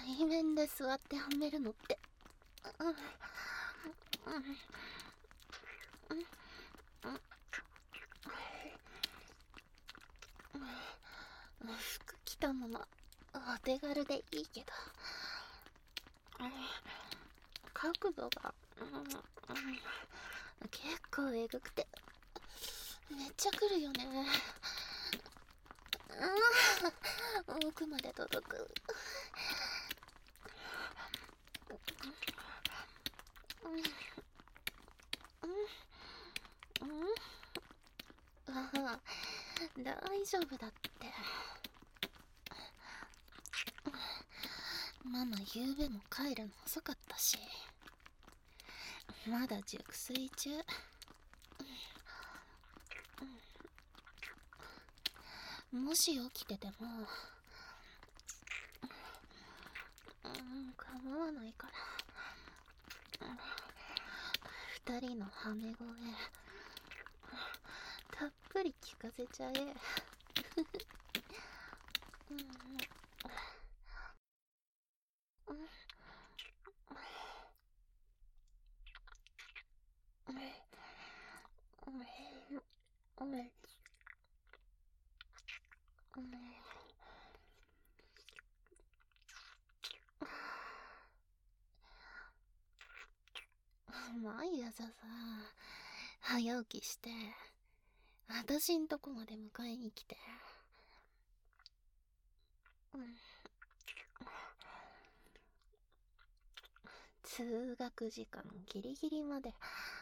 対面で座ってはめるのって、服着たままお手軽でいいけど、角度が、結構えぐくてめっちゃくるよね。奥まで届く。大丈夫だって。ママゆうべも帰るの遅かったし、まだ熟睡中。もし起きてても構わないから、二人のハメ声たっぷり聞かせちゃえ。毎朝さ、早起きして私んとこまで迎えに来て、通学時間ギリギリまで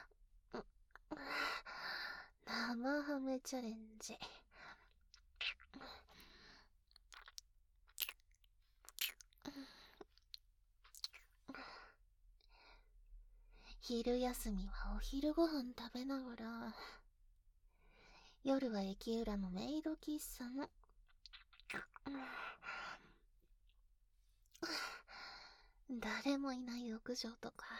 生ハメチャレンジ。昼休みはお昼ご飯食べながら、夜は駅裏のメイド喫茶の誰もいない屋上とか、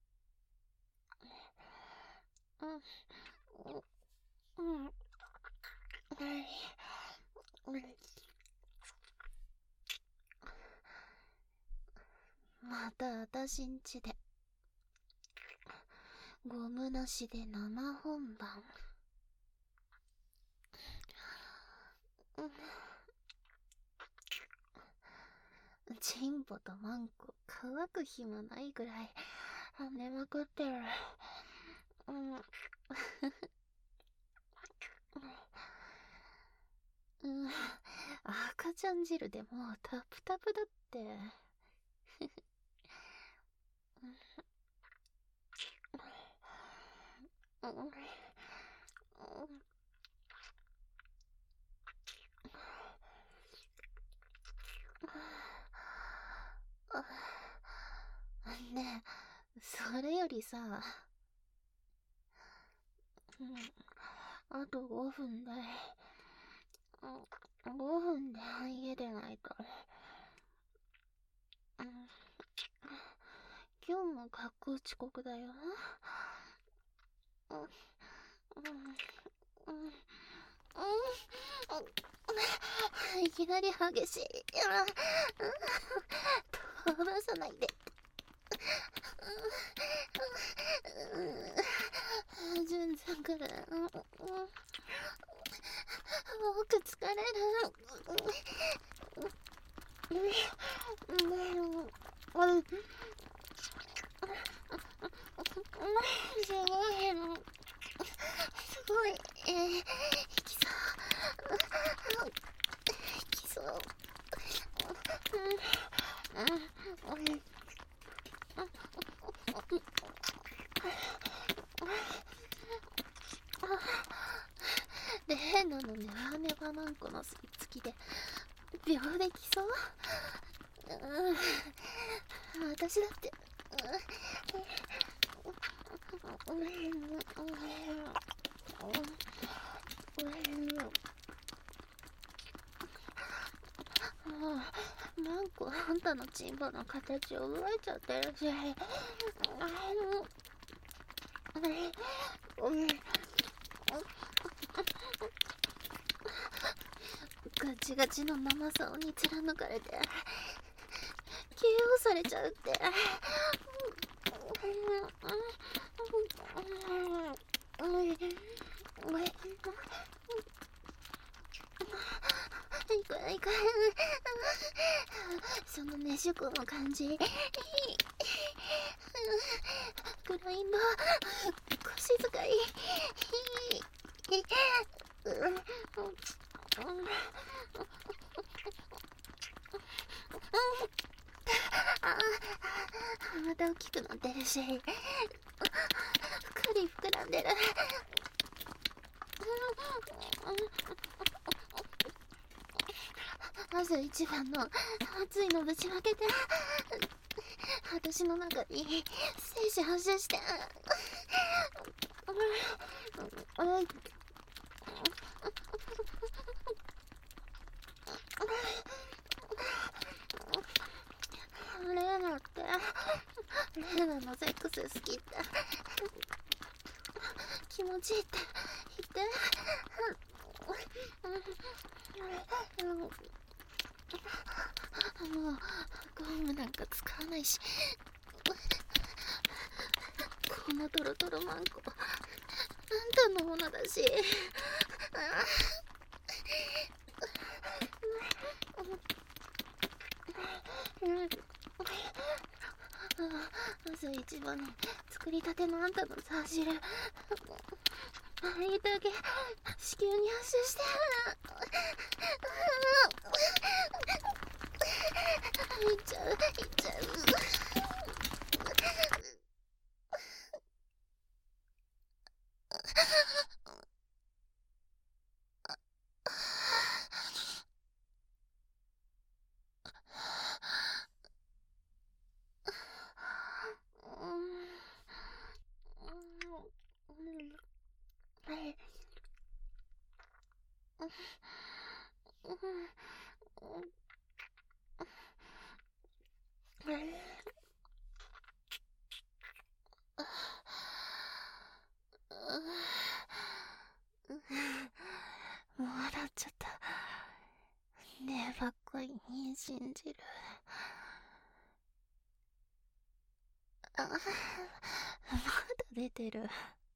また私んちでゴムなしで生本番。チンポとマンコ乾く暇ないぐらい跳ねまくってる。赤ちゃん汁でもうタプタプだって。ねえ、それよりさ、あと5分で家出ないと。今日も学校遅刻だよ。いきなり激しい。飛ばさないで。全然来る。僕疲れる。すごい、きそう。例のネバネバマンコの吸い付きで秒できそう。私だって。マンコあんたのチンポの形を覚えちゃってるし。ガチガチの生竿に貫かれて気れちゃうって。いかん。そのねしゅこの感じ。グラインド、腰使い。また大きくなってるし、ふくり膨らんでる。朝一番の熱いのぶちまけて、私の中に精子発射して、レーナって、レーナのセックス好きって気持ちいいって言って。もうゴムなんか使わないし、このトロトロマンコあんたのものだし。朝一番に作りたてのあんたの差し汁、あれだけ子宮に発射して。いっちゃう。もう笑っちゃった。ねえばっかりに信じる。まだ出てる。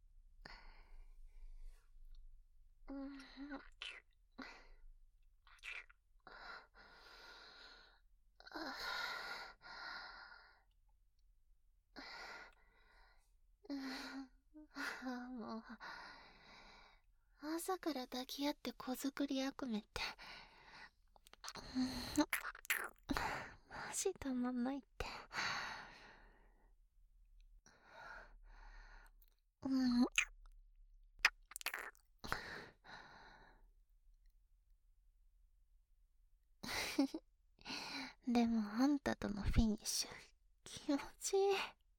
もう朝から抱き合って子作り悪夢って、マジたまんないって。でもあんたとのフィニッシュ気持ちいい。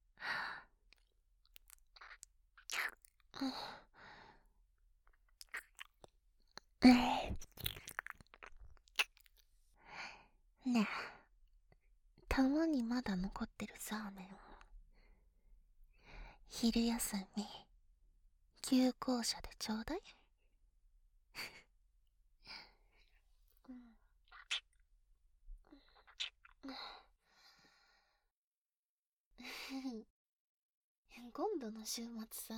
ねえ、たまにまだ残ってるサーメンを昼休み休校舎でちょうだい。今度の週末さ、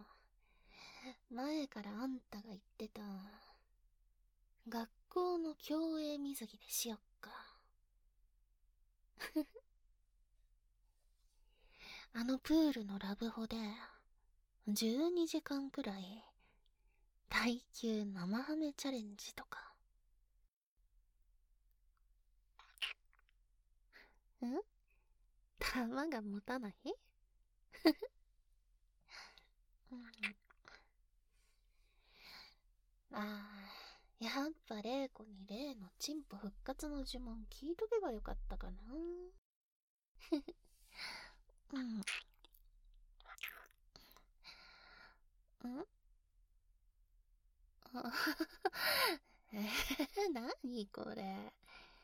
前からあんたが言ってた学校の競泳水着でしよっか。あのプールのラブホで12時間くらい耐久生ハメチャレンジとか。玉が持たない？やっぱ玲子に例のチンポ復活の呪文聞いとけばよかったかな。何これ。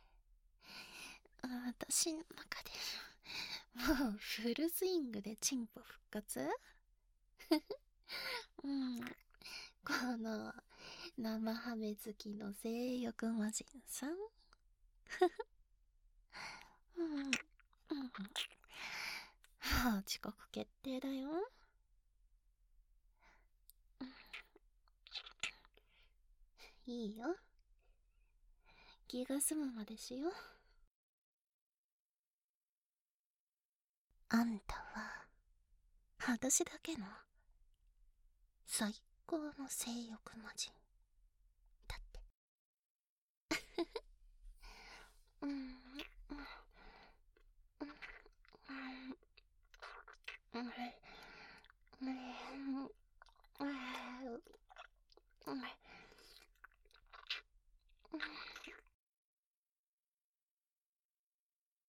私の中でもうフルスイングでチンポ復活。この生ハメ好きの性欲魔人さん。 遅刻決定だよ。いいよ。気が済むまでしよう。あんたは私だけの最高の性欲魔人だって。うん。